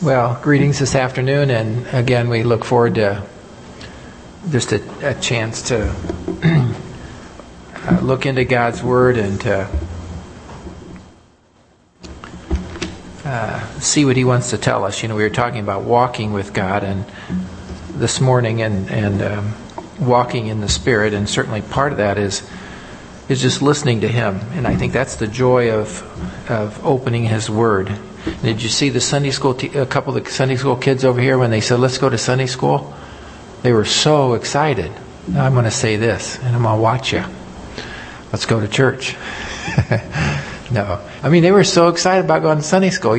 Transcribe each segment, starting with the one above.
Well, greetings this afternoon, and again, we look forward to just a chance to look into God's Word and to see what He wants to tell us. You know, we were talking about walking with God and this morning, and walking in the Spirit, and certainly part of that is just listening to Him. And I think that's the joy of opening His Word. Did you see the Sunday school, a couple of the Sunday school kids over here when they said, let's go to Sunday school? They were so excited. Now I'm going to say this, and I'm going to watch you. Let's go to church. No. I mean, they were so excited about going to Sunday school.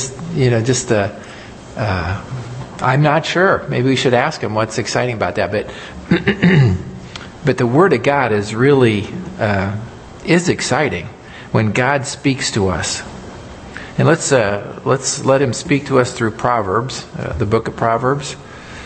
I'm not sure. Maybe we should ask them what's exciting about that. But the Word of God is really is exciting when God speaks to us. And let's let Him speak to us through Proverbs, the book of Proverbs.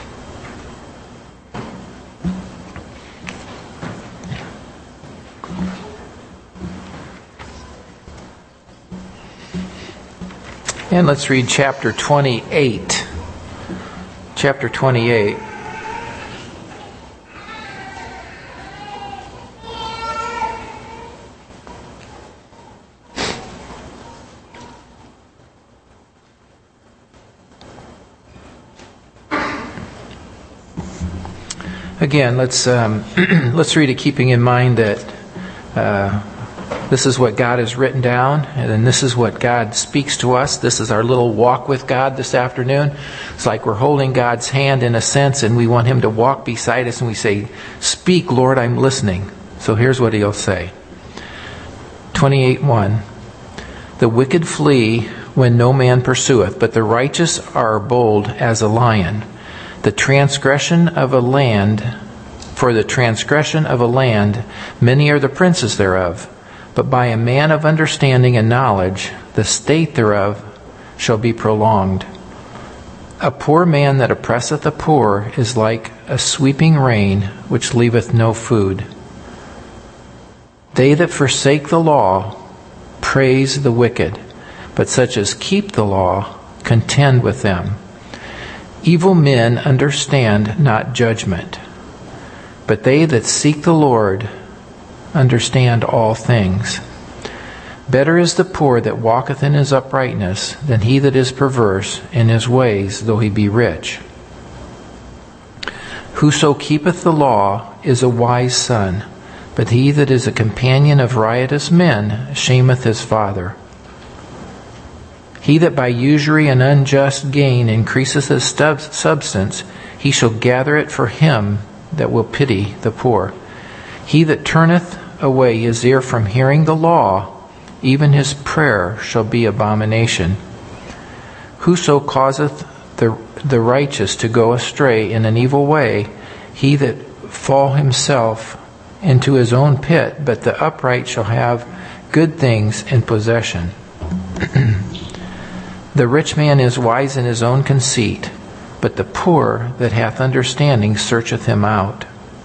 And let's read chapter 28. Chapter 28. Again, let's read it, keeping in mind that this is what God has written down, and then this is what God speaks to us. This is our little walk with God this afternoon. It's like we're holding God's hand in a sense, and we want Him to walk beside us, and we say, "Speak, Lord, I'm listening." So here's what He'll say. 28:1. The wicked flee when no man pursueth, but the righteous are bold as a lion. For the transgression of a land, many are the princes thereof. But by a man of understanding and knowledge, the state thereof shall be prolonged. A poor man that oppresseth the poor is like a sweeping rain, which leaveth no food. They that forsake the law praise the wicked, but such as keep the law contend with them. Evil men understand not judgment, but they that seek the Lord understand all things. Better is the poor that walketh in his uprightness than he that is perverse in his ways, though he be rich. Whoso keepeth the law is a wise son, but he that is a companion of riotous men shameth his father. He that by usury and unjust gain increaseth his substance, he shall gather it for him that will pity the poor. He that turneth away his ear from hearing the law, even his prayer shall be abomination. Whoso causeth the righteous to go astray in an evil way, he that fall himself into his own pit, but the upright shall have good things in possession. The rich man is wise in his own conceit, but the poor that hath understanding searcheth him out.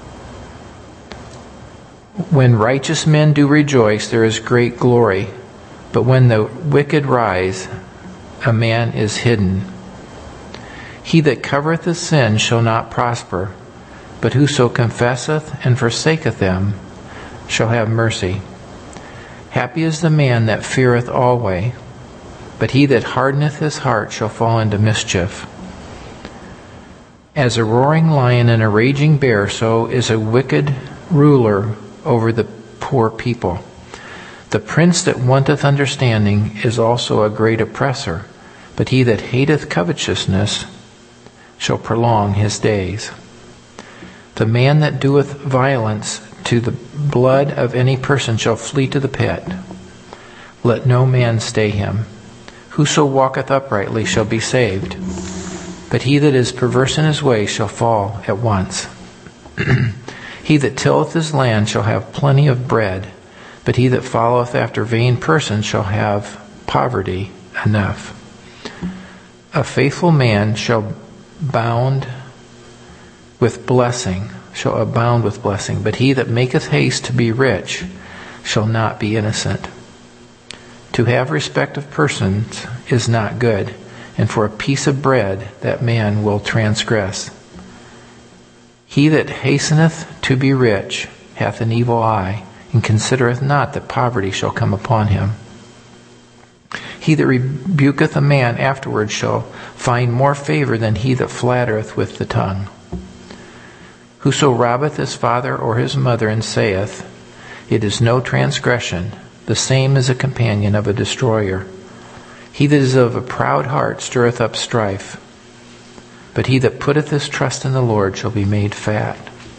When righteous men do rejoice, there is great glory, but when the wicked rise, a man is hidden. He that covereth his sin shall not prosper, but whoso confesseth and forsaketh them shall have mercy. Happy is the man that feareth always, but he that hardeneth his heart shall fall into mischief. As a roaring lion and a raging bear, so is a wicked ruler over the poor people. The prince that wanteth understanding is also a great oppressor, but he that hateth covetousness shall prolong his days. The man that doeth violence to the blood of any person shall flee to the pit. Let no man stay him. Whoso walketh uprightly shall be saved, but he that is perverse in his way shall fall at once. He that tilleth his land shall have plenty of bread, but he that followeth after vain persons shall have poverty enough. A faithful man shall abound with blessing, but he that maketh haste to be rich shall not be innocent. To have respect of persons is not good, and for a piece of bread that man will transgress. He that hasteneth to be rich hath an evil eye, and considereth not that poverty shall come upon him. He that rebuketh a man afterward shall find more favor than he that flattereth with the tongue. Whoso robbeth his father or his mother, and saith, It is no transgression, the same is a companion of a destroyer. He that is of a proud heart stirreth up strife, but he that putteth his trust in the Lord shall be made fat.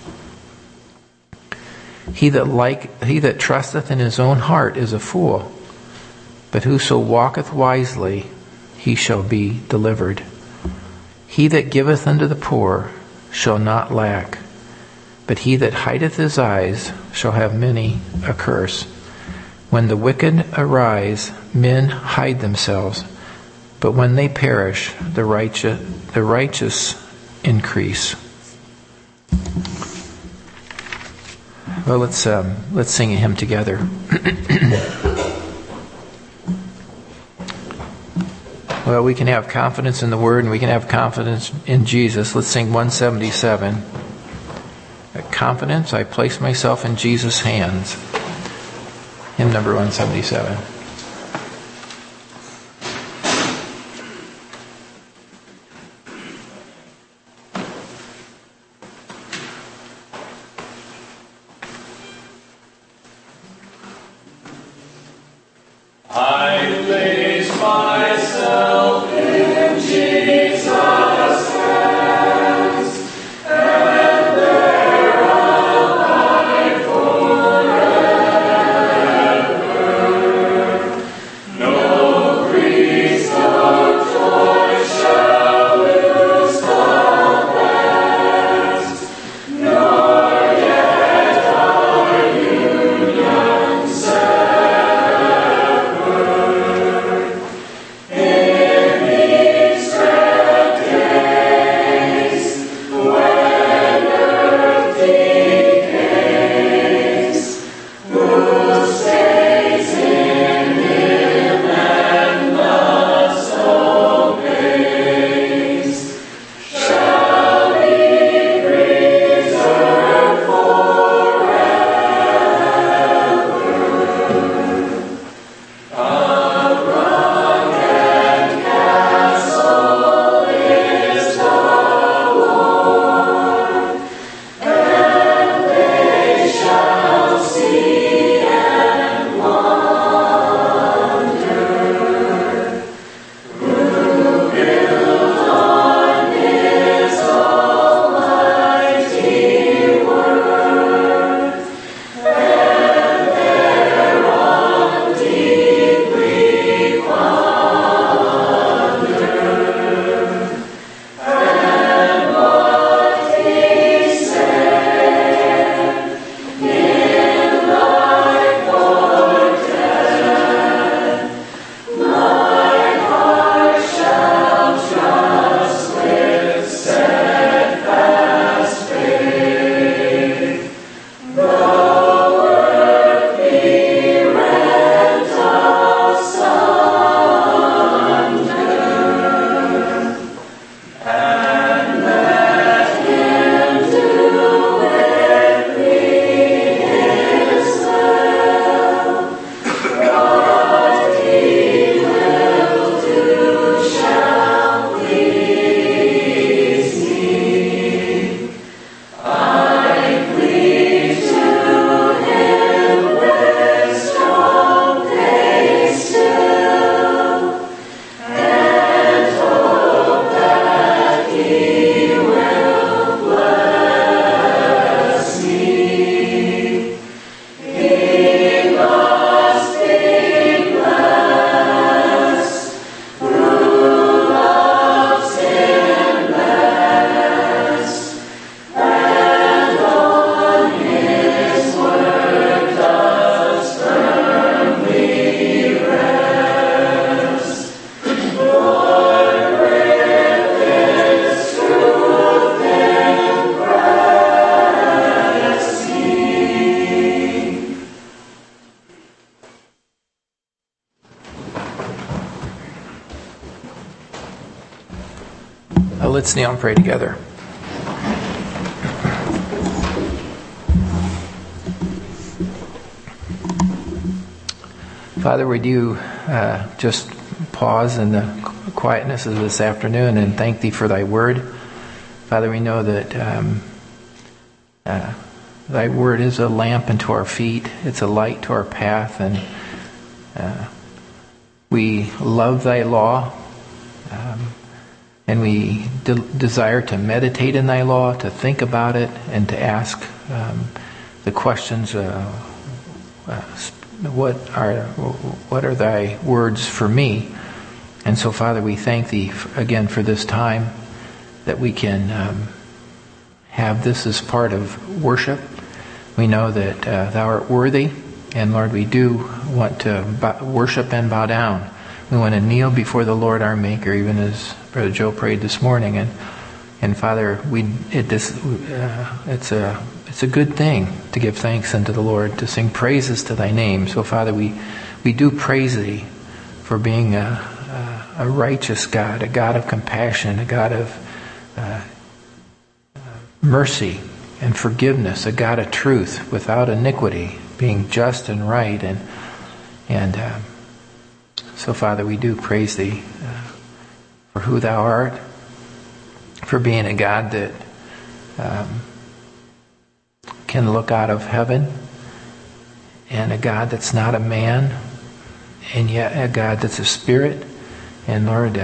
He that trusteth in his own heart is a fool, but whoso walketh wisely, he shall be delivered. He that giveth unto the poor shall not lack, but he that hideth his eyes shall have many a curse. When the wicked arise, men hide themselves, but when they perish, the righteous increase. Well, let's sing a hymn together. Well, we can have confidence in the Word and we can have confidence in Jesus. Let's sing 177. Confidence, I place myself in Jesus' hands. Hymn number 177. I place myself in Jesus' hands, and there abide forever. let's kneel and pray together. Father, would you just pause in the quietness of this afternoon and thank Thee for Thy Word. Father, we know that Thy Word is a lamp unto our feet. It's a light to our path, and we love Thy law, and we desire to meditate in Thy law, to think about it, and to ask the questions, what are Thy words for me? And so, Father, we thank Thee again for this time that we can have this as part of worship. We know that Thou art worthy, and Lord, we do want to worship and bow down. We want to kneel before the Lord our Maker, even as Brother Joe prayed this morning. And Father, it's a good thing to give thanks unto the Lord, to sing praises to Thy name. So, Father, we do praise Thee for being a righteous God, a God of compassion, a God of mercy and forgiveness, a God of truth without iniquity, being just and right. And so, Father, we do praise Thee for who Thou art, for being a God that can look out of heaven, and a God that's not a man, and yet a God that's a spirit. And Lord,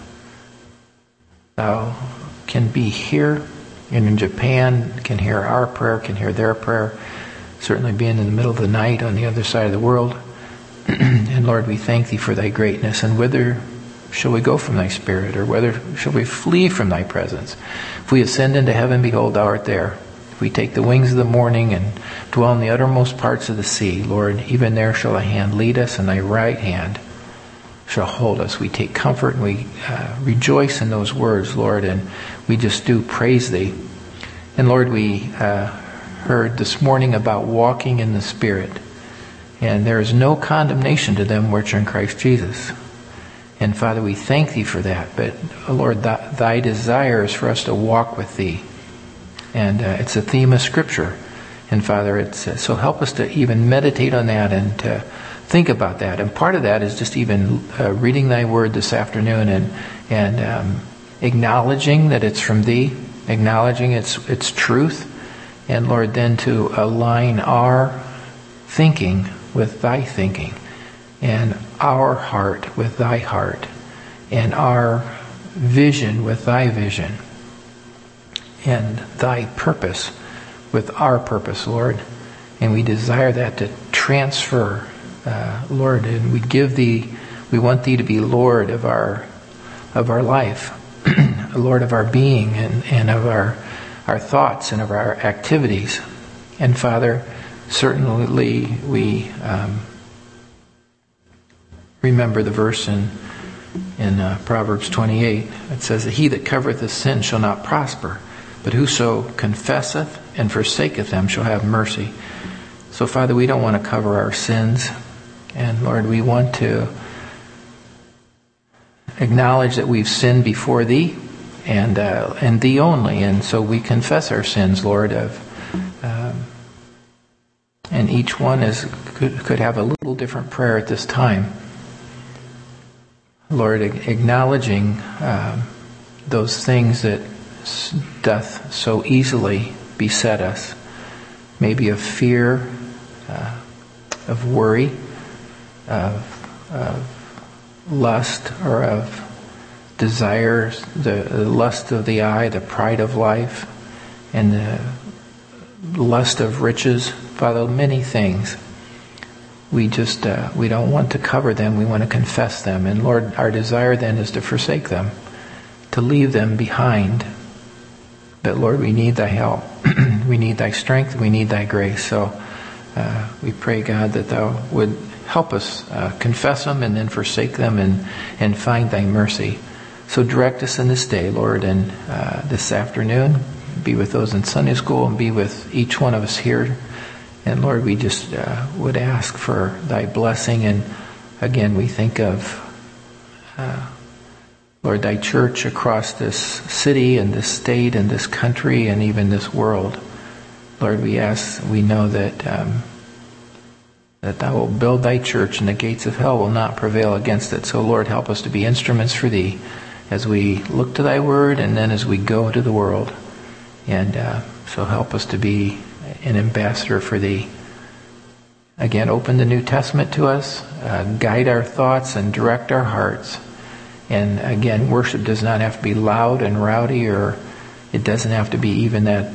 Thou can be here and in Japan, can hear our prayer, can hear their prayer, certainly being in the middle of the night on the other side of the world. And Lord, we thank Thee for Thy greatness. And whither shall we go from Thy Spirit, or whether shall we flee from Thy presence? If we ascend into heaven, behold, Thou art there. If we take the wings of the morning and dwell in the uttermost parts of the sea, Lord, even there shall Thy hand lead us, and Thy right hand shall hold us. We take comfort and we rejoice in those words, Lord, and we just do praise Thee. And Lord, we heard this morning about walking in the Spirit, and there is no condemnation to them which are in Christ Jesus. And Father, we thank Thee for that. But Lord, Thy desire is for us to walk with Thee, and it's a theme of Scripture. And Father, so help us to even meditate on that and to think about that. And part of that is just even reading Thy Word this afternoon and acknowledging that it's from Thee, acknowledging its truth, and Lord, then to align our thinking with Thy thinking, and our heart with Thy heart, and our vision with Thy vision, and Thy purpose with our purpose, Lord. And we desire that to transfer, Lord, and we want Thee to be Lord of our life, Lord of our being, and of our thoughts and of our activities. And Father, certainly we remember the verse in Proverbs 28. It says that he that covereth his sin shall not prosper, but whoso confesseth and forsaketh them shall have mercy. So Father, we don't want to cover our sins. And Lord, we want to acknowledge that we've sinned before Thee and Thee only. And so we confess our sins, Lord, and each one could have a little different prayer at this time. Lord, acknowledging those things that doth so easily beset us, maybe of fear, of worry, of lust, or of desires, the lust of the eye, the pride of life, and the lust of riches. Father, many things. We just, we don't want to cover them. We want to confess them. And Lord, our desire then is to forsake them, to leave them behind. But Lord, we need Thy help. We need Thy strength. We need Thy grace. So we pray, God, that Thou would help us confess them and then forsake them and find Thy mercy. So direct us in this day, Lord, and this afternoon. Be with those in Sunday school and be with each one of us here. And Lord, we just would ask for Thy blessing. And again, we think of Lord, thy church across this city and this state and this country and even this world. Lord, we know that that thou wilt build thy church and the gates of hell will not prevail against it. So Lord, help us to be instruments for thee as we look to thy word and then as we go to the world. And so help us to be an ambassador for thee. Again, open the New Testament to us, guide our thoughts and direct our hearts. And again, worship does not have to be loud and rowdy, or it doesn't have to be even that,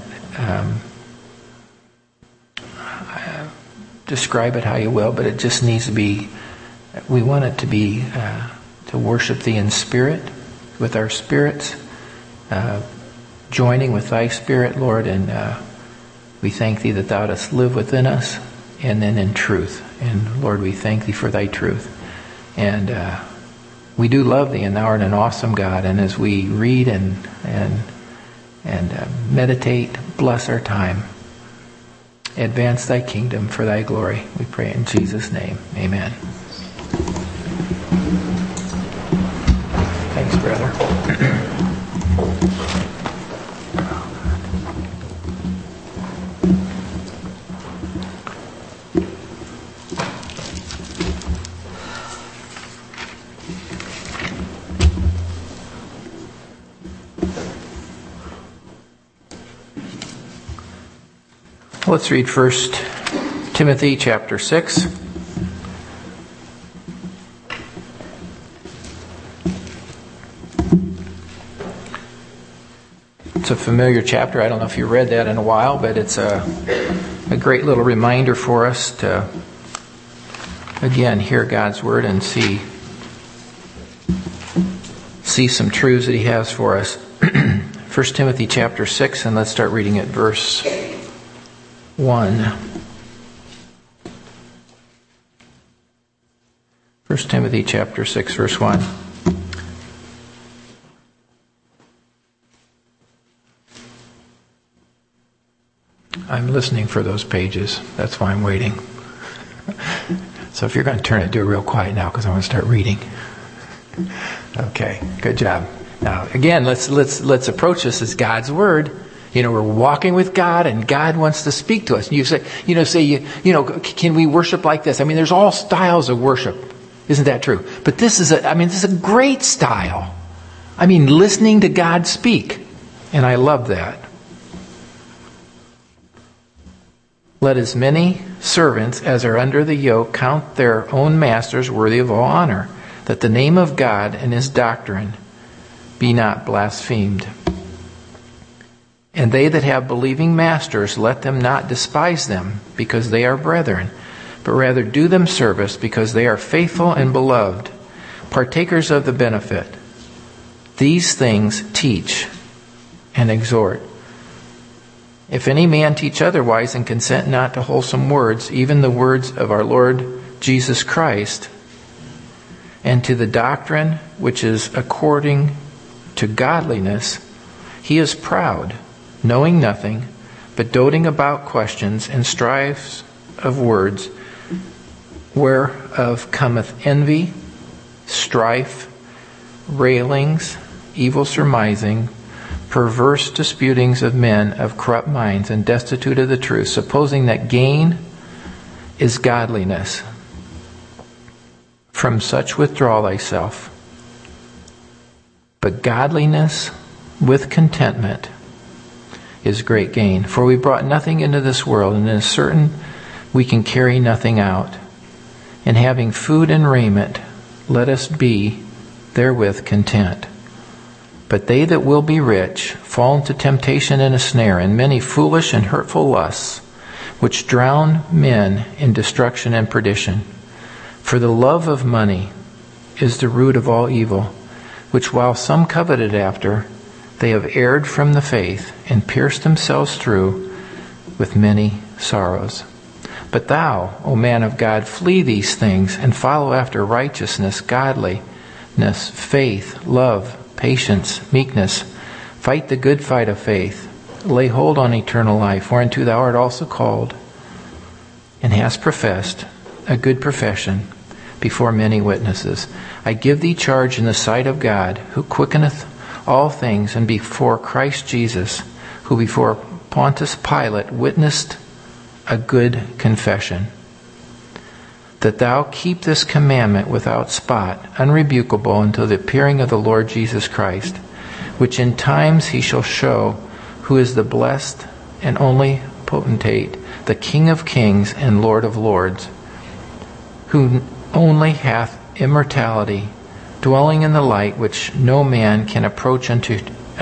describe it how you will, but it just needs to be, we want it to be, to worship thee in spirit, with our spirits, joining with thy spirit, Lord, and we thank thee that thou dost live within us, and then in truth. And Lord, we thank thee for thy truth. And we do love thee, and thou art an awesome God. And as we read and meditate, bless our time. Advance thy kingdom for thy glory. We pray in Jesus' name. Amen. Thanks, brother. Let's read 1 Timothy chapter 6. It's a familiar chapter. I don't know if you read that in a while, but it's a great little reminder for us to, again, hear God's word and see some truths that he has for us. 1 Timothy chapter 6, and let's start reading at verse 1. 1 Timothy chapter 6, verse 1. I'm listening for those pages. That's why I'm waiting. So if you're going to turn it, do it real quiet now, because I want to start reading. Okay, good job. Now, again, let's approach this as God's word. You know, we're walking with God, and God wants to speak to us. And you say, can we worship like this? I mean, there's all styles of worship. Isn't that true? But this is a great style. I mean, listening to God speak. And I love that. Let as many servants as are under the yoke count their own masters worthy of all honor, that the name of God and his doctrine be not blasphemed. And they that have believing masters, let them not despise them, because they are brethren, but rather do them service, because they are faithful and beloved, partakers of the benefit. These things teach and exhort. If any man teach otherwise, and consent not to wholesome words, even the words of our Lord Jesus Christ, and to the doctrine which is according to godliness, he is proud, knowing nothing, but doting about questions and strifes of words, whereof cometh envy, strife, railings, evil surmising, perverse disputings of men of corrupt minds, and destitute of the truth, supposing that gain is godliness. From such withdraw thyself. But godliness with contentment is great gain. For we brought nothing into this world, and it is certain we can carry nothing out. And having food and raiment, let us be therewith content. But they that will be rich fall into temptation and a snare, and many foolish and hurtful lusts, which drown men in destruction and perdition. For the love of money is the root of all evil, which while some coveted after, they have erred from the faith, and pierced themselves through with many sorrows. But thou, O man of God, flee these things, and follow after righteousness, godliness, faith, love, patience, meekness. Fight the good fight of faith. Lay hold on eternal life, whereunto thou art also called, and hast professed a good profession. before many witnesses. I give thee charge in the sight of God, who quickeneth all things, and before Christ Jesus, who before Pontius Pilate witnessed a good confession, that thou keep this commandment without spot, unrebukable, until the appearing of the Lord Jesus Christ, which in times he shall show, who is the blessed and only potentate, the King of kings and Lord of lords, who only hath immortality, dwelling in the light which no man can approach unto,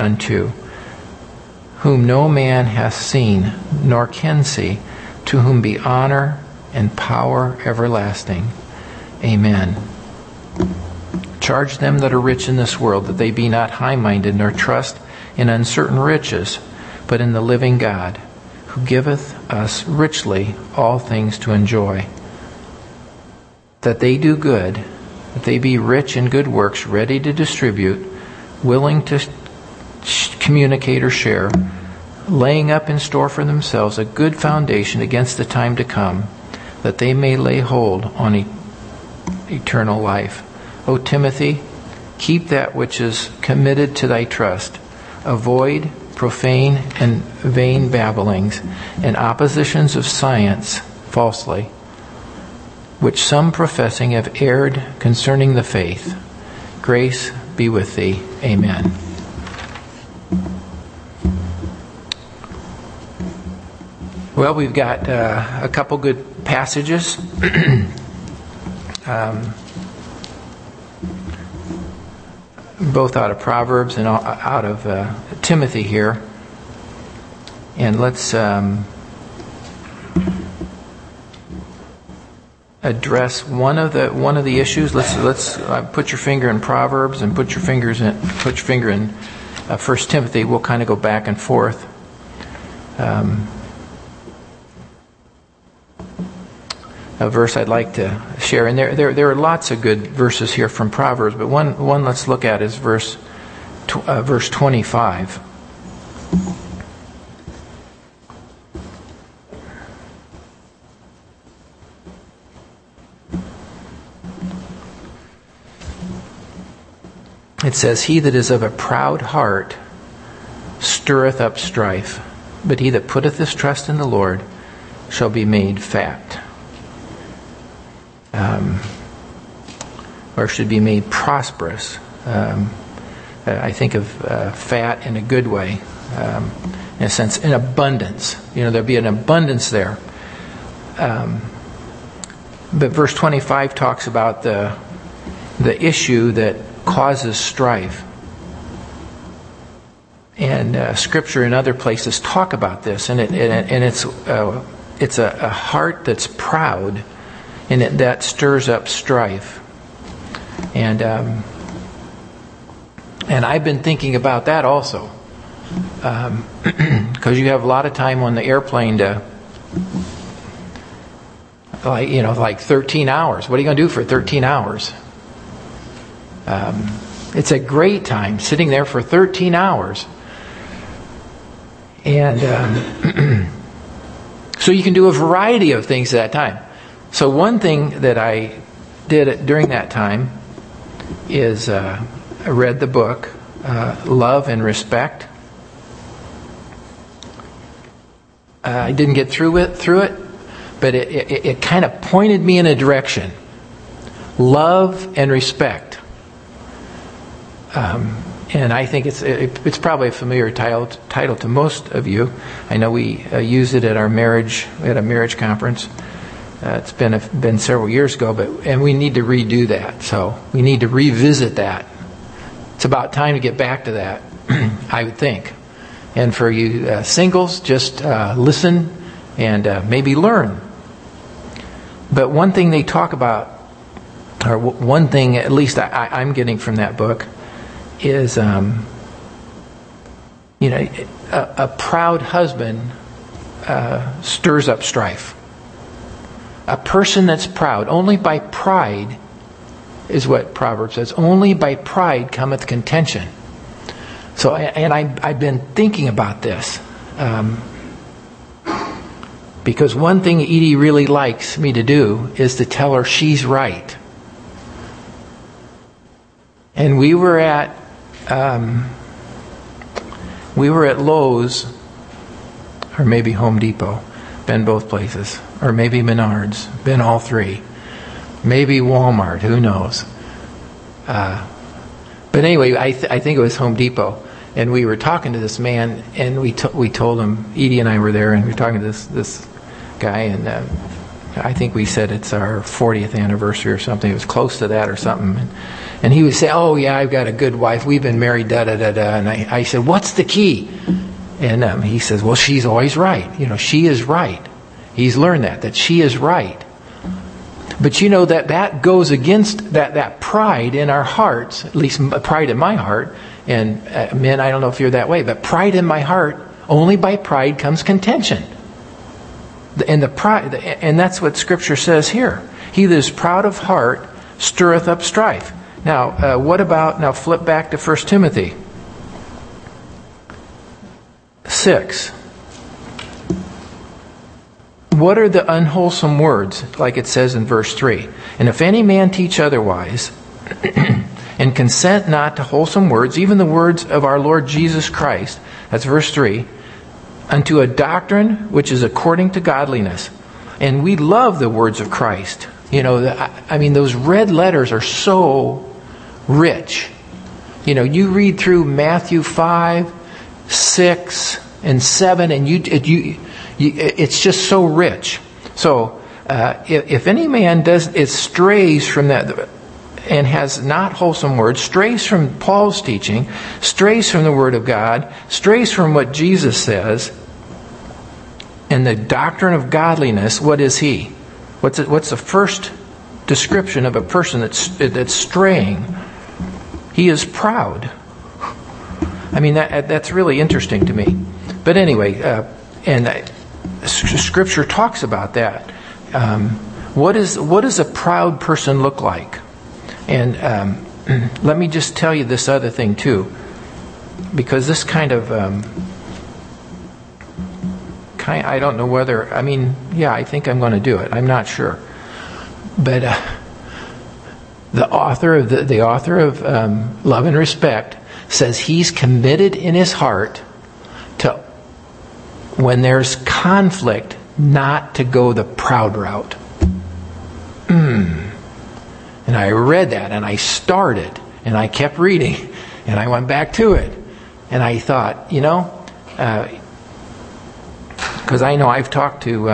whom no man hath seen, nor can see, to whom be honor and power everlasting. Amen. Charge them that are rich in this world, that they be not high-minded, nor trust in uncertain riches, but in the living God, who giveth us richly all things to enjoy. That they do good, that they be rich in good works, ready to distribute, willing to communicate or share, laying up in store for themselves a good foundation against the time to come, that they may lay hold on eternal life. O Timothy, keep that which is committed to thy trust. Avoid profane and vain babblings, and oppositions of science falsely, which some professing have erred concerning the faith. Grace be with thee. Amen. Well, we've got a couple good passages. Both out of Proverbs and out of Timothy here. And let's address one of the issues. Let's put your finger in Proverbs and put your finger in 1 Timothy. We'll kind of go back and forth. A verse I'd like to share, and there are lots of good verses here from Proverbs, but one let's look at is verse 25. It says, "He that is of a proud heart stirreth up strife, but he that putteth his trust in the Lord shall be made fat." Or should be made prosperous. I think of fat in a good way, in a sense, in abundance. There'll be an abundance there. But verse 25 talks about the issue that causes strife. And Scripture in other places talk about this, and it's a heart that's proud, and that stirs up strife. And I've been thinking about that also, because you have a lot of time on the airplane to, like 13 hours. What are you going to do for 13 hours? It's a great time sitting there for 13 hours. And so you can do a variety of things at that time. So one thing that I did during that time is I read the book Love and Respect. I didn't get through it, but it kind of pointed me in a direction. Love and respect. And I think it's probably a familiar title to most of you. I know we used it at our marriage. We had a marriage conference. It's been several years ago, and we need to redo that. So we need to revisit that. It's about time to get back to that, I would think. And for you singles, just listen and maybe learn. But one thing they talk about, or one thing at least I'm getting from that book, is a proud husband stirs up strife. A person that's proud, only by pride, is what Proverbs says, only by pride cometh contention. So, and I've been thinking about this, because one thing Edie really likes me to do is to tell her she's right. And we were at Lowe's, or maybe Home Depot. Been both places. Or maybe Menards. Been all three. Maybe Walmart. Who knows? But anyway, I think it was Home Depot. And we were talking to this man, and we told him, Edie and I were there, and we were talking to this guy, and I think we said it's our 40th anniversary or something. It was close to that or something. And he would say, oh yeah, I've got a good wife. We've been married, da-da-da-da. And I said, what's the key? And he says, well, she's always right. You know, she is right. He's learned that she is right. But you know that goes against that pride in our hearts, at least pride in my heart. And men, I don't know if you're that way, but pride in my heart, only by pride comes contention. And the pride, and that's what Scripture says here. He that is proud of heart stirreth up strife. Now, what about, now flip back to 1 Timothy 6. What are the unwholesome words, like it says in verse 3? And if any man teach otherwise, and consent not to wholesome words, even the words of our Lord Jesus Christ, that's verse 3, unto a doctrine which is according to godliness. And we love the words of Christ. You know, I mean, those red letters are so rich. You know, you read through Matthew 5, 6, and 7, and it's just so rich. So, if any man strays from that and has not wholesome words, strays from Paul's teaching, strays from the Word of God, strays from what Jesus says, and the doctrine of godliness, what is he? What's the first description of a person that's straying? He is proud. I mean, that's really interesting to me. But anyway, Scripture talks about that. What does a proud person look like? And let me just tell you this other thing too, because this kind of I don't know whether, I mean, yeah, I think I'm going to do it. I'm not sure, but the author of Love and Respect says he's committed in his heart to, when there's conflict, not to go the proud route. And I read that, and I started, and I kept reading, and I went back to it, and I thought, you know, because I know I've talked to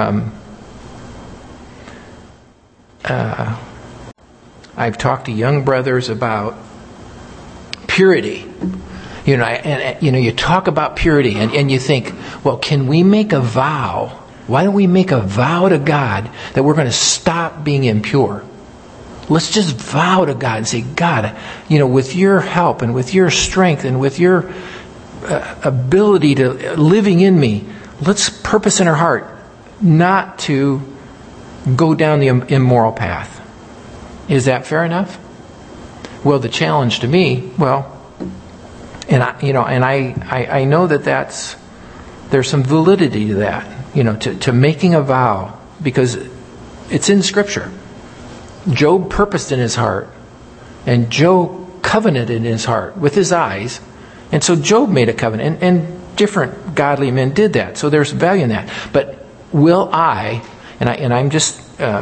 young brothers about purity. You know, and you talk about purity, and you think, well, can we make a vow? Why don't we make a vow to God that we're going to stop being impure? Let's just vow to God and say, God, you know, with your help and with your strength and with your ability to living in me, let's purpose in our heart not to go down the immoral path. Is that fair enough? Well, the challenge to me, and I know that there's some validity to that, you know, to making a vow, because it's in Scripture. Job purposed in his heart, and Job covenanted in his heart with his eyes, and so Job made a covenant, and different godly men did that. So there's value in that. But will I, and I'm just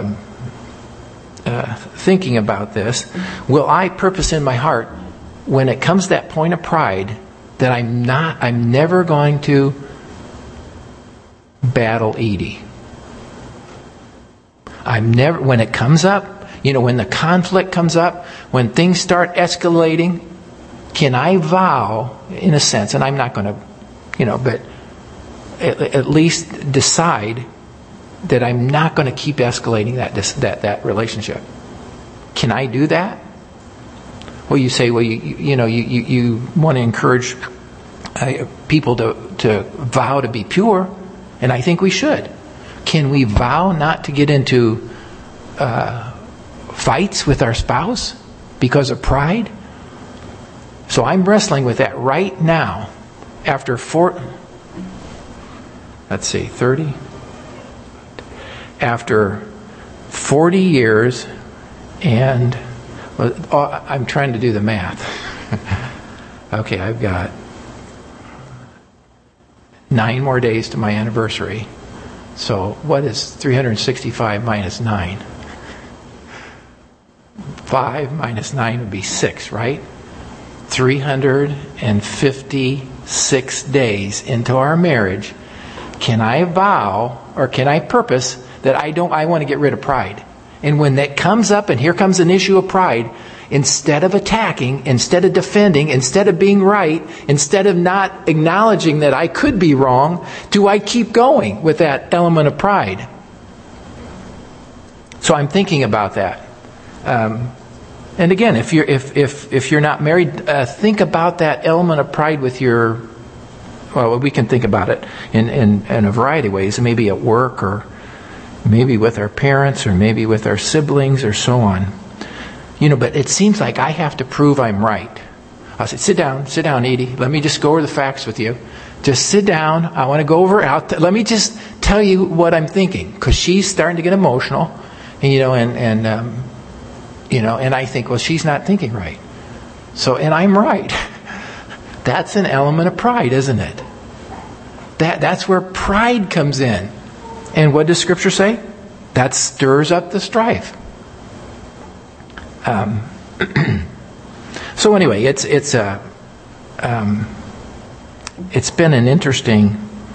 thinking about this, will I purpose in my heart, when it comes to that point of pride, that I'm never going to battle Edie. When it comes up, you know, when the conflict comes up, when things start escalating, can I vow, in a sense, and I'm not going to, you know, but at least decide that I'm not going to keep escalating that relationship. Can I do that? Well, you say, well, you want to encourage people to vow to be pure, and I think we should. Can we vow not to get into fights with our spouse because of pride? So I'm wrestling with that right now. After 30. After 40 years and Well, I'm trying to do the math. Okay, I've got 9 more days to my anniversary. So what is 365 minus 9? 5 minus 9 would be 6, right? 356 days into our marriage, can I vow or can I purpose that I want to get rid of pride? And when that comes up and here comes an issue of pride, instead of attacking, instead of defending, instead of being right, instead of not acknowledging that I could be wrong, do I keep going with that element of pride? So I'm thinking about that. And again, if you're not married, think about that element of pride with your. Well, we can think about it in a variety of ways. Maybe at work, or maybe with our parents, or maybe with our siblings, or so on. But it seems like I have to prove I'm right. I said, sit down, Edie. Let me just go over the facts with you. Just sit down. I want to go over let me just tell you what I'm thinking, because she's starting to get emotional, and I think, well, she's not thinking right. And I'm right. That's an element of pride, isn't it? That's where pride comes in. And what does Scripture say? That stirs up the strife. So anyway, it's been an interesting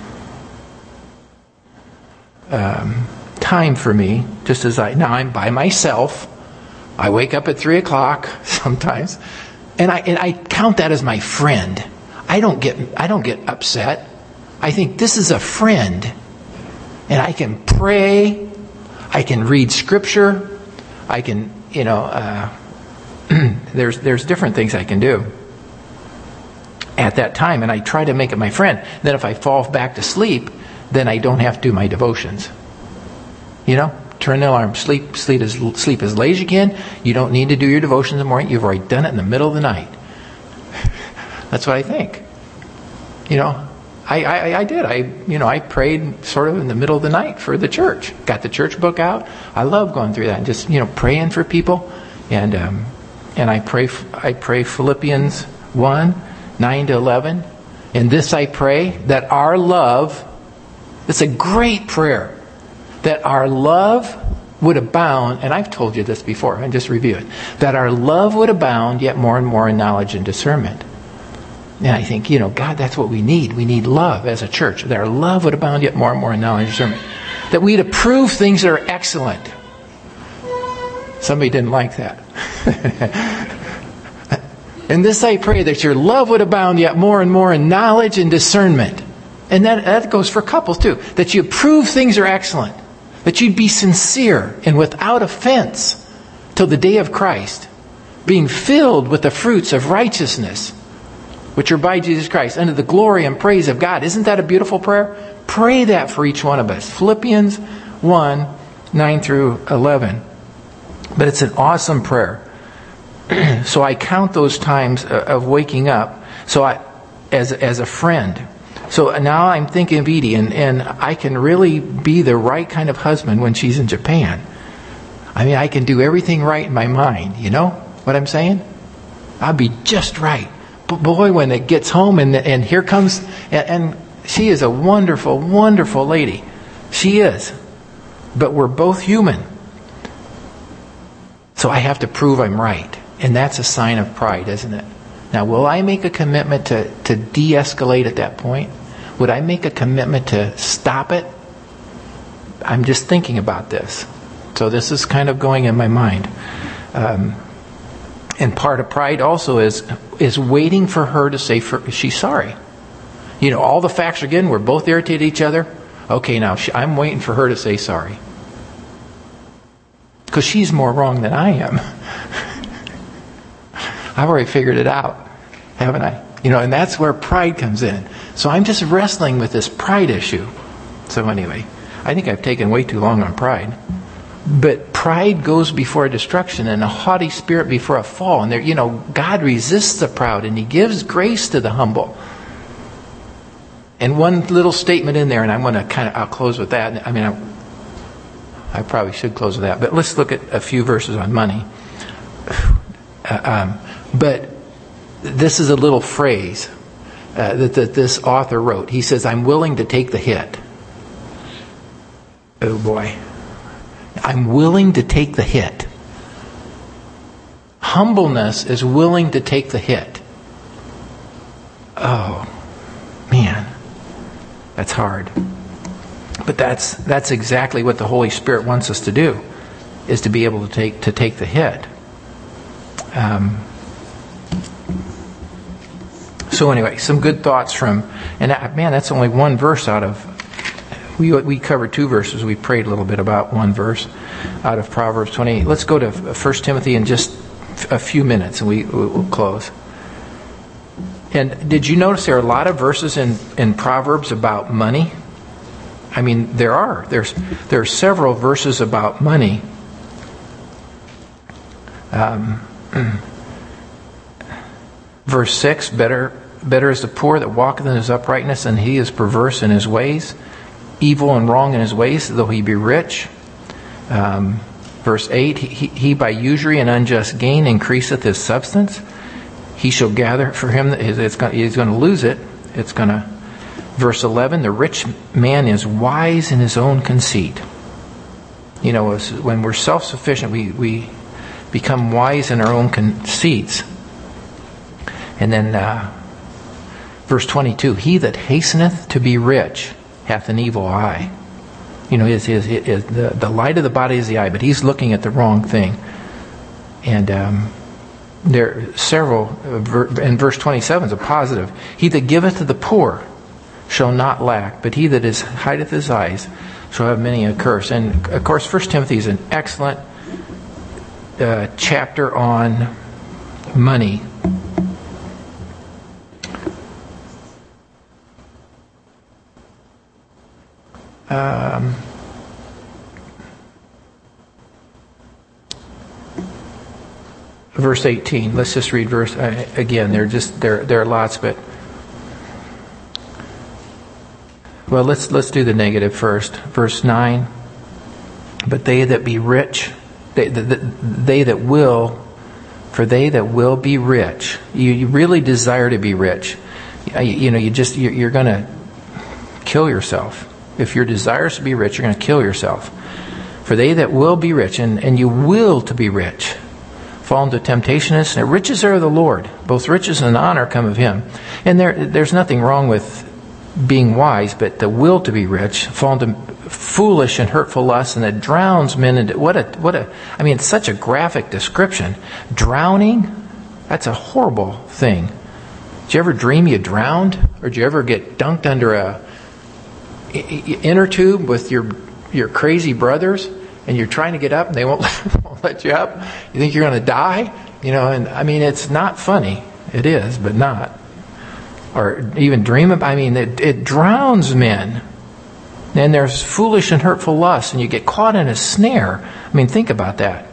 time for me. Just as now I'm by myself. I wake up at 3:00 sometimes, and I count that as my friend. I don't get upset. I think this is a friend, and I can pray. I can read Scripture. I can, there's different things I can do at that time, and I try to make it my friend. Then if I fall back to sleep, then I don't have to do my devotions. Turn the alarm, sleep as late as you can. You don't need to do your devotions in the morning. You've already done it in the middle of the night. That's what I think. I did. I prayed sort of in the middle of the night for the church. Got the church book out. I love going through that and just praying for people. And I pray Philippians 1:9-11. And this I pray, that our love. It's a great prayer. That our love would abound, and I've told you this before, and just review it. That our love would abound yet more and more in knowledge and discernment. And I think, God, that's what we need. We need love as a church. That our love would abound yet more and more in knowledge and discernment. That we'd approve things that are excellent. Somebody didn't like that. And this I pray, that your love would abound yet more and more in knowledge and discernment. And that goes for couples too. That you approve things are excellent. That you'd be sincere and without offense till the day of Christ, being filled with the fruits of righteousness, which are by Jesus Christ, unto the glory and praise of God. Isn't that a beautiful prayer? Pray that for each one of us. Philippians 1:9-11. But it's an awesome prayer. So I count those times of waking up as a friend. So now I'm thinking of Edie, and I can really be the right kind of husband when she's in Japan. I can do everything right in my mind. You know what I'm saying? I'll be just right. But boy, when it gets home and here comes, and she is a wonderful, wonderful lady. She is. But we're both human. So I have to prove I'm right. And that's a sign of pride, isn't it? Now, will I make a commitment to de-escalate at that point? Would I make a commitment to stop it? I'm just thinking about this. So this is kind of going in my mind. And part of pride also is waiting for her to say she's sorry. All the facts are given. We're both irritated at each other. Okay, now I'm waiting for her to say sorry. Because she's more wrong than I am. I've already figured it out, haven't I? And that's where pride comes in. So I'm just wrestling with this pride issue. So anyway, I think I've taken way too long on pride. But pride goes before destruction, and a haughty spirit before a fall. And God resists the proud, and He gives grace to the humble. And one little statement in there, and I'm going to I'll close with that. I probably should close with that. But let's look at a few verses on money. But this is a little phrase that this author wrote. He says, I'm willing to take the hit. Oh boy. I'm willing to take the hit. Humbleness is willing to take the hit. Oh, man. That's hard. But that's exactly what the Holy Spirit wants us to do, is to be able to take the hit. So anyway, some good thoughts from, and that's only one verse out of, we covered 2 verses. We prayed a little bit about one verse out of Proverbs 28. Let's go to 1 Timothy in just a few minutes, and we'll close. And did you notice there are a lot of verses in Proverbs about money? I mean, there are several verses about money. Verse 6, better is the poor that walketh in his uprightness, and he is perverse in his ways, evil and wrong in his ways, though he be rich. Verse 8, he by usury and unjust gain increaseth his substance. He shall gather for him, he's going to lose it. Verse 11, the rich man is wise in his own conceit. You know, when we're self-sufficient, we become wise in our own conceits. And then verse 22, he that hasteneth to be rich hath an evil eye. You know, the light of the body is the eye, but he's looking at the wrong thing. And there are several, and verse 27 is a positive. He that giveth to the poor shall not lack, but he that hideth his eyes shall have many a curse. And of course, 1 Timothy is an excellent chapter on money. Verse 18. Let's just read verse again. There are lots, but well, let's do the negative first. Verse 9. But they that be rich, they that will be rich. You really desire to be rich. You're going to kill yourself. If your desire is to be rich, you're going to kill yourself. For they that will be rich, and you will to be rich, fall into temptation and snare. Riches are of the Lord. Both riches and honor come of Him. And there's nothing wrong with being wise, but the will to be rich, fall into foolish and hurtful lusts, and it drowns men into it's such a graphic description. Drowning, that's a horrible thing. Did you ever dream you drowned? Or did you ever get dunked under a inner tube with your crazy brothers, and you're trying to get up and they won't let you up? You think you're going to die? It's not funny. It is, but not. Or even dream about, it drowns men. And there's foolish and hurtful lusts, and you get caught in a snare. Think about that.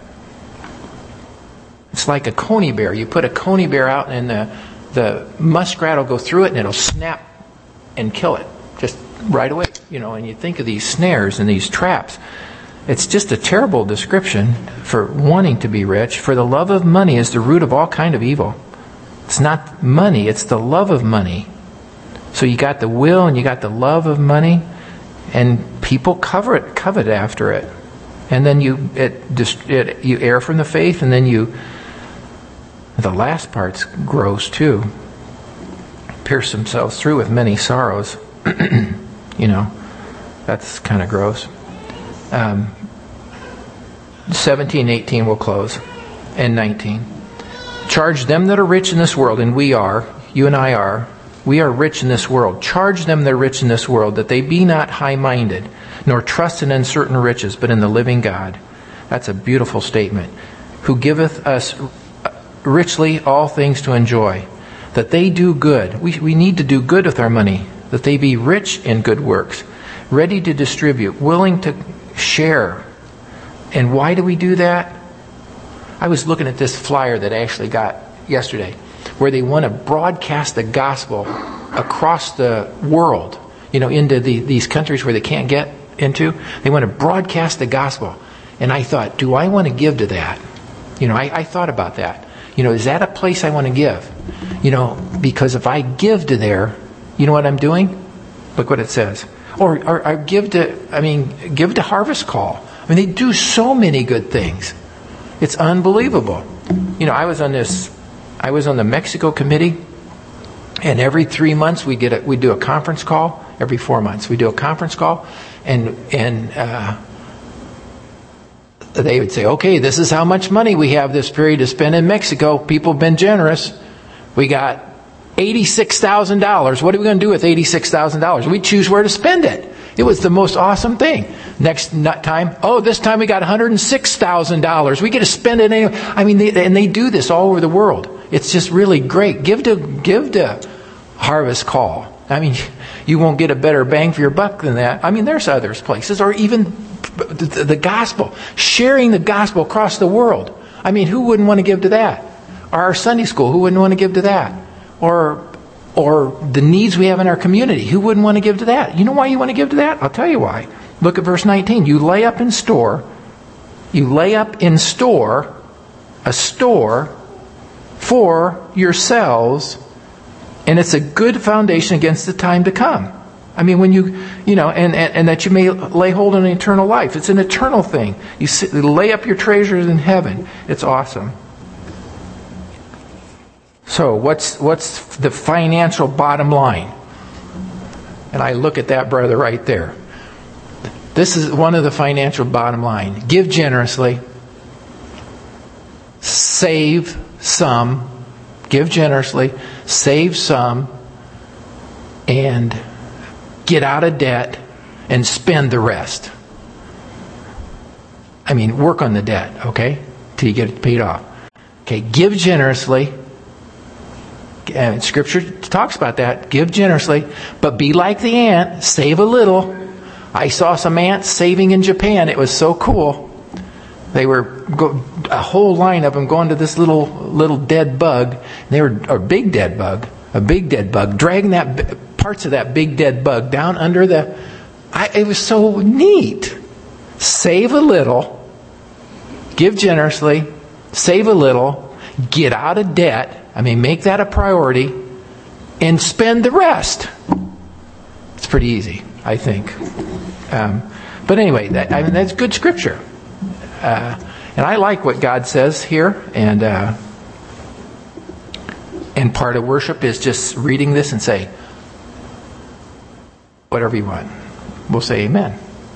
It's like a coney bear. You put a coney bear out, and the muskrat will go through it, and it'll snap and kill it just right away. And you think of these snares and these traps. It's just a terrible description for wanting to be rich. For the love of money is the root of all kind of evil. It's not money, it's the love of money. So you got the will and you got the love of money, and people covet after it. And then you err from the faith, and then the last part's gross too. Pierce themselves through with many sorrows. That's kind of gross. 17, 18 will close, and 19. Charge them that are rich in this world, and you and I are, we are rich in this world. Charge them that are rich in this world, that they be not high-minded, nor trust in uncertain riches, but in the living God. That's a beautiful statement. Who giveth us richly all things to enjoy. That they do good. We need to do good with our money. That they be rich in good works, ready to distribute, willing to share. And why do we do that? I was looking at this flyer that I actually got yesterday, where they want to broadcast the gospel across the world, into these countries where they can't get into. They want to broadcast the gospel. And I thought, do I want to give to that? I thought about that. Is that a place I want to give? Because if I give to there, you know what I'm doing? Look what it says. Or give to Harvest Call. They do so many good things. It's unbelievable. I was on the Mexico committee, and every 3 months we do a conference call. Every 4 months we do a conference call, and they would say, okay, this is how much money we have this period to spend in Mexico. People have been generous. We got $86,000. What are we going to do with $86,000? We choose where to spend it. It was the most awesome thing. Next time, this time we got $106,000. We get to spend it anyway. And they do this all over the world. It's just really great. Give to Harvest Call. You won't get a better bang for your buck than that. There's other places, or even the gospel, sharing the gospel across the world. Who wouldn't want to give to that? Or our Sunday school, who wouldn't want to give to that? Or the needs we have in our community, who wouldn't want to give to that? You know why you want to give to that? I'll tell you why. Look at verse 19. You lay up in store a store for yourselves, and it's a good foundation against the time to come. When and that you may lay hold on eternal life. It's an eternal thing. You lay up your treasures in heaven. It's awesome. So what's the financial bottom line? And I look at that brother right there. This is one of the financial bottom line. Give generously. Save some. Give generously. Save some. And get out of debt and spend the rest. Work on the debt, okay? Till you get it paid off. Okay, give generously. And Scripture talks about that. Give generously, but be like the ant. Save a little. I saw some ants saving in Japan. It was so cool. They were a whole line of them going to this little dead bug. They were a big dead bug, dragging parts of that big dead bug down under it was so neat. Save a little. Give generously. Save a little. Get out of debt. Make that a priority, and spend the rest. It's pretty easy, I think. But anyway, that's good Scripture, and I like what God says here. And part of worship is just reading this and say whatever you want. We'll say Amen.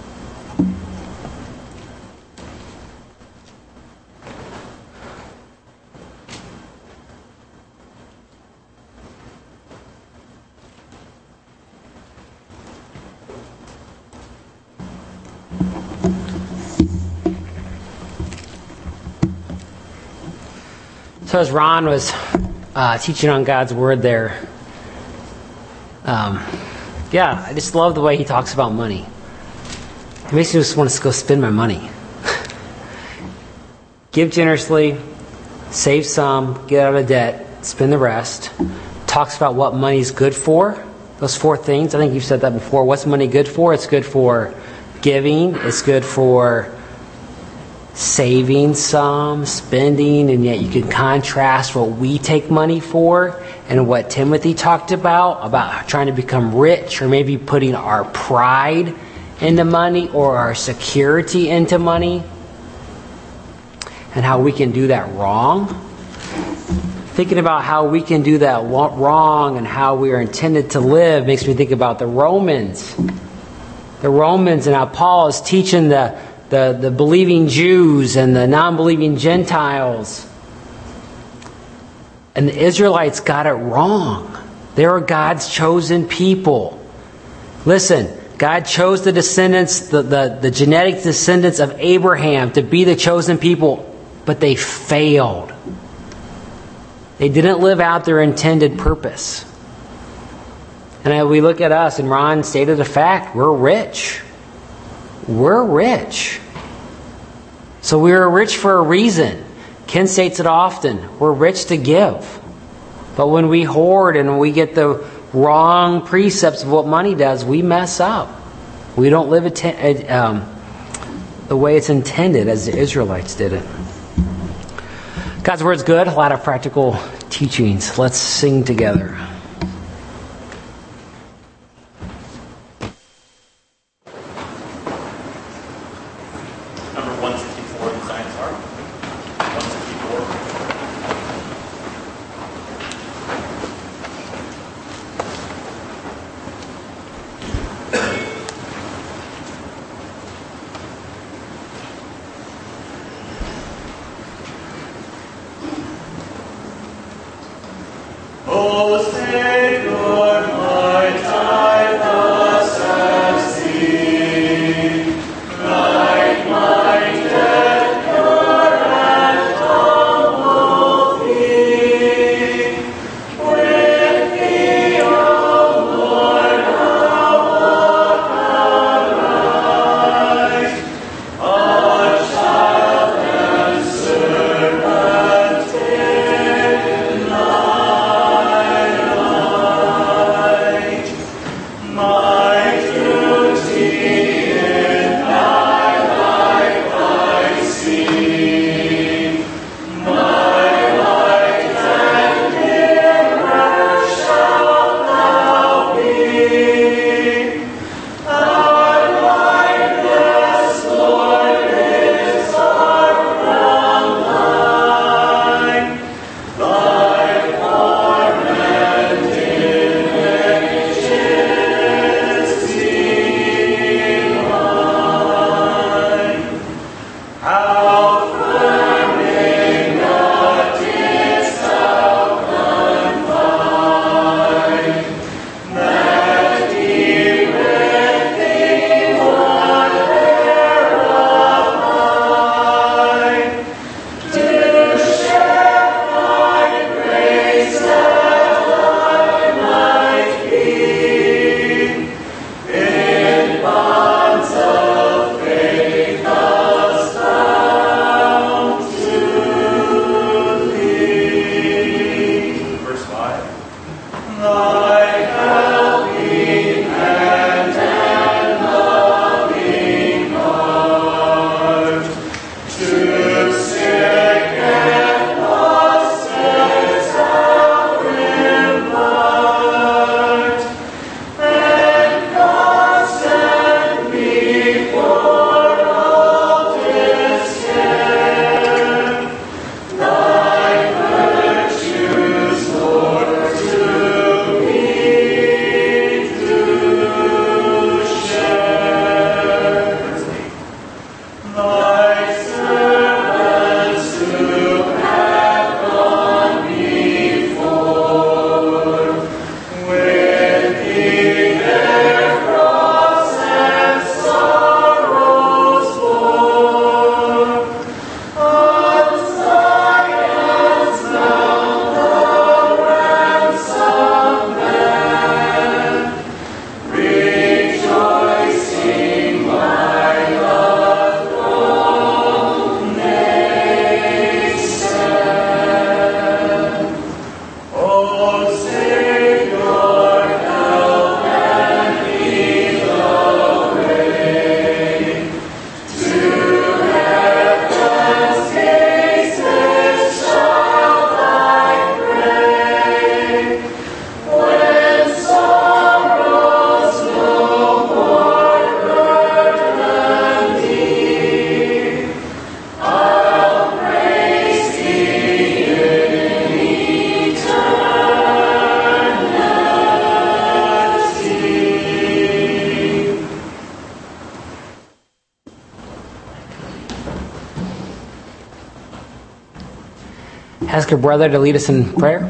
So as Ron was teaching on God's Word there, I just love the way he talks about money. It makes me just want to go spend my money. Give generously, save some, get out of debt, spend the rest. Talks about what money's good for. Those 4 things. I think you've said that before. What's money good for? It's good for giving. It's good for saving some, spending, and yet you can contrast what we take money for and what Timothy talked about trying to become rich, or maybe putting our pride into money or our security into money, and how we can do that wrong. Thinking about how we can do that wrong and how we are intended to live makes me think about the Romans. And how Paul is teaching the believing Jews and the non-believing Gentiles. And the Israelites got it wrong. They were God's chosen people. Listen, God chose the descendants, the genetic descendants of Abraham to be the chosen people, but they failed. They didn't live out their intended purpose. And as we look at us, and Ron stated the fact, we're rich. We're rich. So we are rich for a reason. Ken states it often. We're rich to give. But when we hoard and we get the wrong precepts of what money does, we mess up. We don't live the way it's intended, as the Israelites did it. God's Word's good, a lot of practical teachings. Let's sing together. Number 164 in the Science Art. 164. Oh, Savior, my time thus have seen, like my dead, pure and humble feet. With thee, O Lord, now arise, a child and servant in my duty in thy life I see, my light and mirror shalt thou be. Thy likeness, Lord, is far from thine, thy form and image is divine. How firm in God didst thou confide, that he with thee would bear abide, to share thy grace that I might be in bonds of faith thus bound to thee. Verse 5. Thy helping hand and loving heart, to sick and lost thou impart, and constant me for all discare. Thy virtues, Lord, to me do share. Thy servants who have gone before, with thee their cross and sorrows bore. On Zion's mount the ransomed man, rejoicing my love throne may stand. O Savior, help and lead the way to heaven's gates. This shall I pray, when sorrows no more burden thee. I'll praise thee in eternity. Ask your brother to lead us in prayer.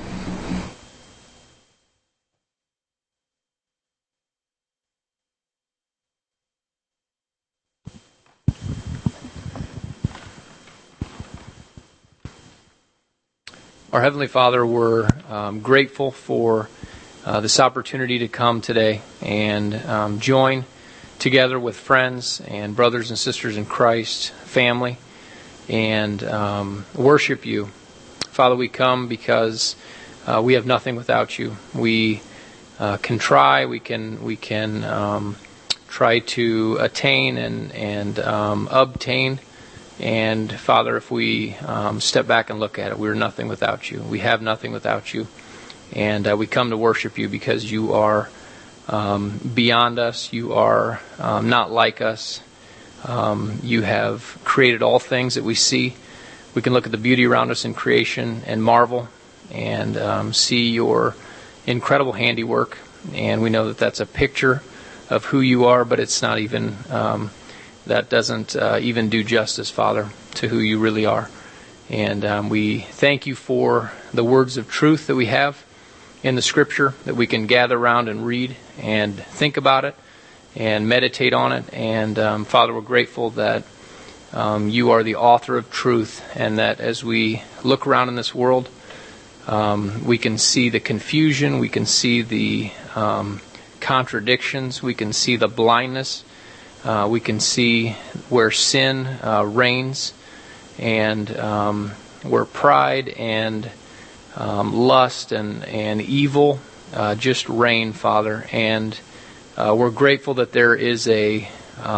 Our Heavenly Father, we're grateful for this opportunity to come today and join together with friends and brothers and sisters in Christ, family, and worship you. Father, we come because we have nothing without you. We can try, we can try to attain and obtain And Father, if we step back and look at it, we're nothing without you. We have nothing without you. And we come to worship you because you are beyond us. You are not like us. You have created all things that we see. We can look at the beauty around us in creation and marvel and see your incredible handiwork. And we know that that's a picture of who you are, but it's not even, that doesn't even do justice, Father, to who you really are. And we thank you for the words of truth that we have in the Scripture, that we can gather around and read and think about it and meditate on it. And Father, we're grateful that you are the author of truth, and that as we look around in this world, we can see the confusion, we can see the contradictions, we can see the blindness, we can see where sin reigns, and where pride and lust and evil just reign, Father. And we're grateful that there is a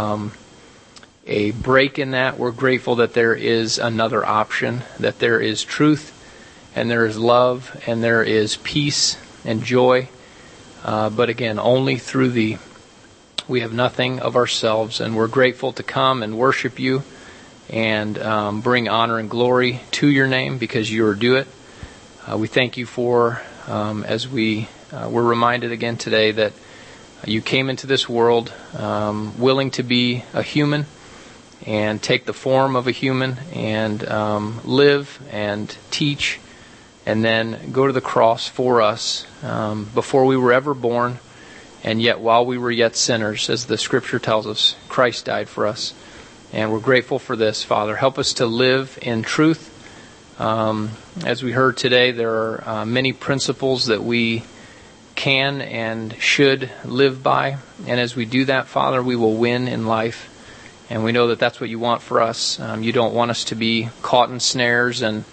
break in that. We're grateful that there is another option, that there is truth, and there is love, and there is peace and joy. But again, only through thee. We have nothing of ourselves, and we're grateful to come and worship you and bring honor and glory to your name because you are due it. We thank you for, as we're reminded again today, that you came into this world willing to be a human and take the form of a human and live and teach and then go to the cross for us before we were ever born. And yet while we were yet sinners, as the Scripture tells us, Christ died for us. And we're grateful for this, Father. Help us to live in truth. As we heard today, there are many principles that we can and should live by. And as we do that, Father, we will win in life. And we know that that's what you want for us. You don't want us to be caught in snares and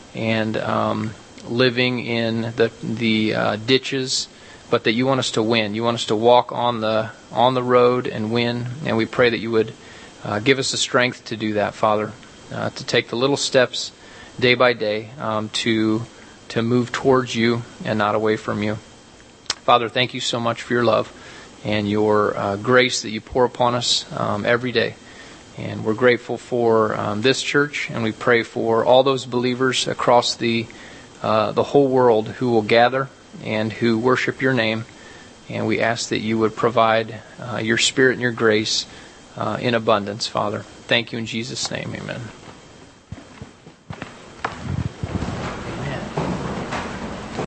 living in the ditches, but that you want us to win. You want us to walk on the road and win. And we pray that you would give us the strength to do that, Father, to take the little steps day by day to move towards you and not away from you. Father, thank you so much for your love and your grace that you pour upon us every day. And we're grateful for this church, and we pray for all those believers across the whole world who will gather and who worship your name. And we ask that you would provide your Spirit and your grace in abundance, Father. Thank you in Jesus' name, amen.